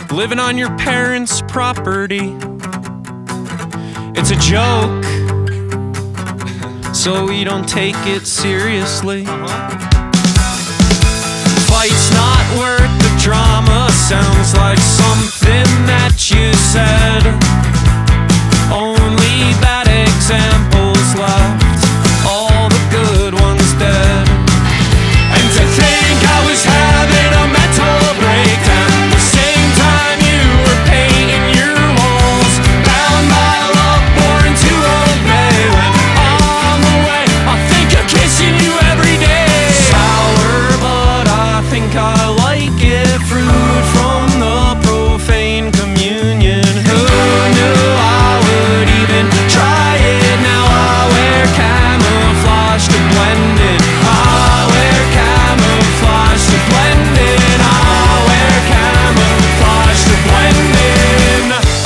living on your parents' property. It's a joke, so we don't take it seriously. Fight's not worth the drama, sounds like something that you said. Only bad examples left, all the good ones dead. And to think I was having a mental breakdown, the same time you were painting your walls, bound by love, born to obey. When on the way, I think of kissing you every day. Sour, but I think I like it. Fruit from the profane communion. Who knew I would even try it? Now I wear camouflage to blend in. I wear camouflage to blend in. I wear camouflage to blend in.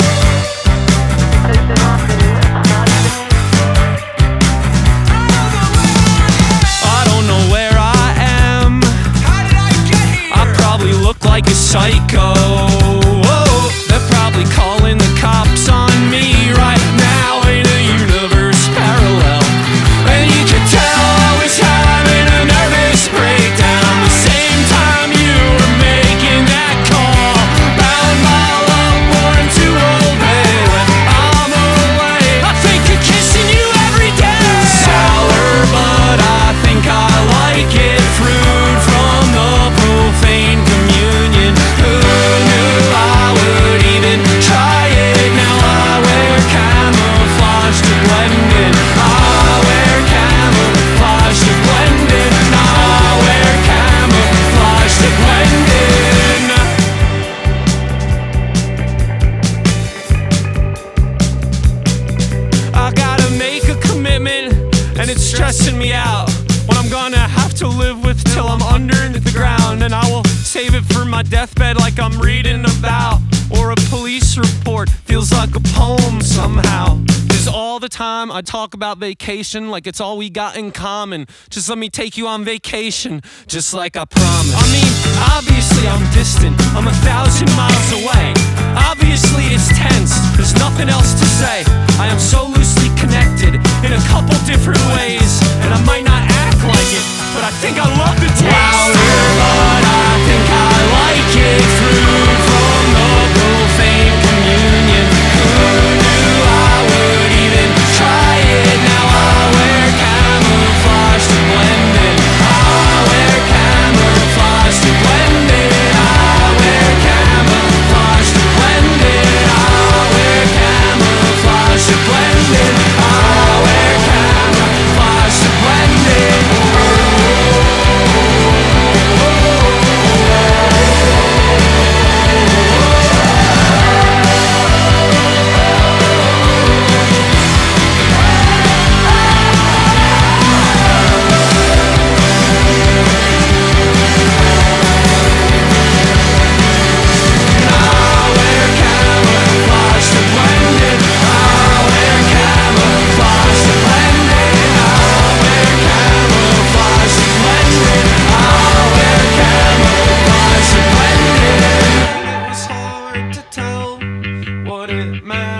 I don't know where I am. How did I get here? I probably look like a psycho. Whoa, they're probably calling the cops on me right now in a universe parallel. And you could tell I was having a nervous breakdown the same time you were making that call. Bound by love, born to obey. When I'm away, I think of kissing you every day. Sour, but I think I like it. Fruit from the profane communion. Who knew I would even try it? Now I wear camouflage to blend in. I wear camouflage to blend in. I wear camouflage to blend in. I gotta make a commitment, and it's stressing me out. What I'm gonna have to live with till I'm under the ground, and I will save it for my deathbed like I'm reading about, or a police report. Feels like a poem somehow. 'Cause all the time I talk about vacation like it's all we got in common. Just let me take you on vacation, just like I promised. I mean, obviously I'm distant, I'm 1,000 miles away. Obviously it's tense, there's nothing else to say. I am so loosely connected in a couple different ways, and I might not act like it, but I think I love the taste. Louder, but I think I like it. Fruit from the profane communion. Who knew I would even try it? Now I wear camouflage to blend in. I wear camouflage to blend in. I wear camouflage to blend in. I wear camouflage to blend in. I wear camouflage to blend in. It was hard to tell what it meant.